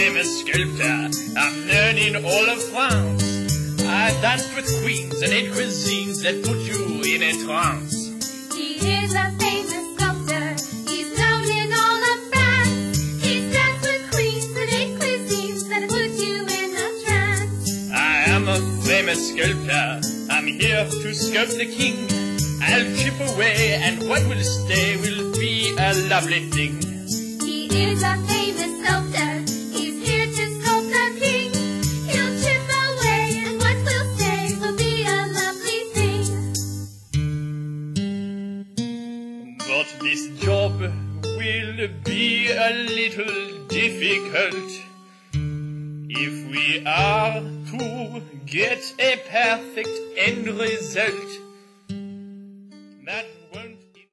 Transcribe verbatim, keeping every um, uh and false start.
famous sculptor. I'm known in all of France. I danced with queens and ate cuisines that put you in a trance. He is a famous sculptor. He's known in all of France. He's danced with queens and ate cuisines that put you in a trance. I am a famous sculptor. I'm here to sculpt the king. I'll chip away, and what will stay will be a lovely thing. He is a famous sculptor. He's here to sculpt the king. He'll chip away, and what will stay will be a lovely thing. But this job will be a little difficult if we are to get a perfect end result.